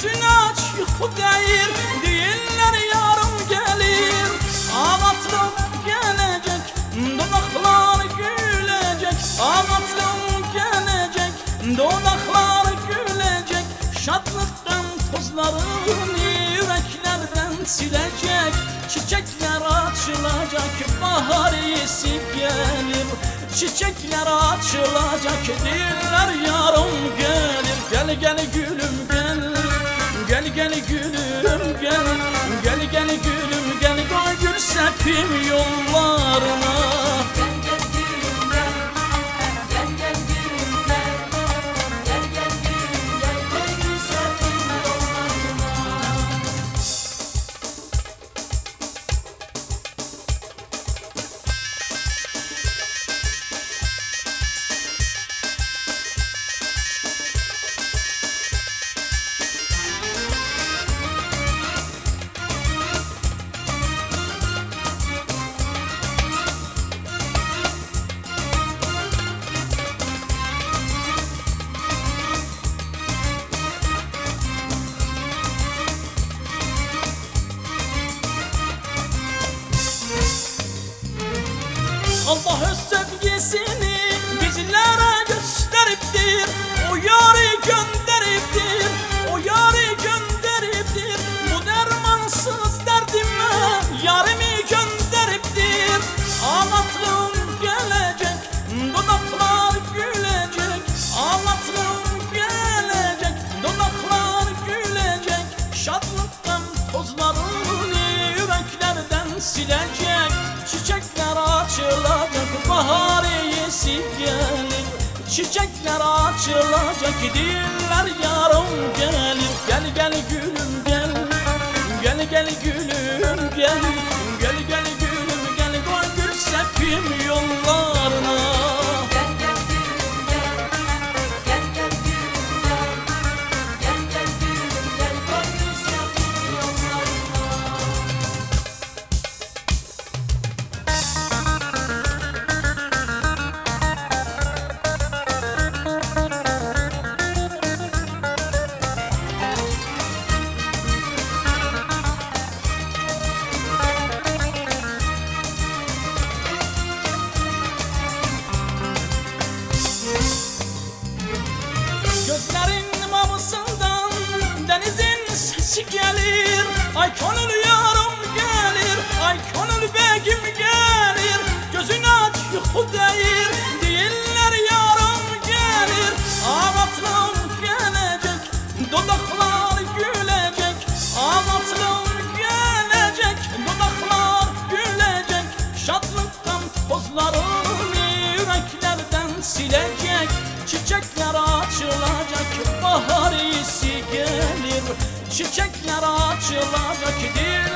gözün aç yuxu deyir, deyirlər yarım gəlir. Ağatlım gələcək, dodaqlar güləcək. Ağatlım gələcək, dodaqlar güləcək. Şadlıqdan tozlarını ürəklərdən siləcək. Çiçekler açılacak, bahar iyisi gelir. Çiçekler açılacak, diller yarım gelir. Gel gel gülüm gel, gel gel gülüm gel. Gel gel gülüm gel, koy gül sepim yollarına. Allah öz sevgisini bizlere gösteriptir. O yarı gönderiptir, o yarı gönderiptir. Bu dermansız derdime yarımı gönderiptir. Ağatlım gelecek, dudaklar gülecek. Ağatlım gelecek, dudaklar gülecek. Şadlıktan tozlarını yüreklerden silecek. Çiçekler açılacak, bahar iyisi gelir. Çiçekler açılacak, diller yarım gelir. Gel gel gülüm gel, gel gel gülüm gel. Gel gel gülüm gel, koy gül sepim yollarına. Gözlerin mavisından denizin sesi gelir. Ay gönül yarım gelir, ay gönül begim gelir. Gözün aç yuxu deyir, deyirlər yarım gelir. Ağatlım gelecek, dodaqlar gülecek. Ağatlım gelecek, dodaqlar gülecek. Şadlıktan tozlarını yüreklerden silecek. Çiçekler açılacak, bahar iyisi gelir. Çiçekler açılacak,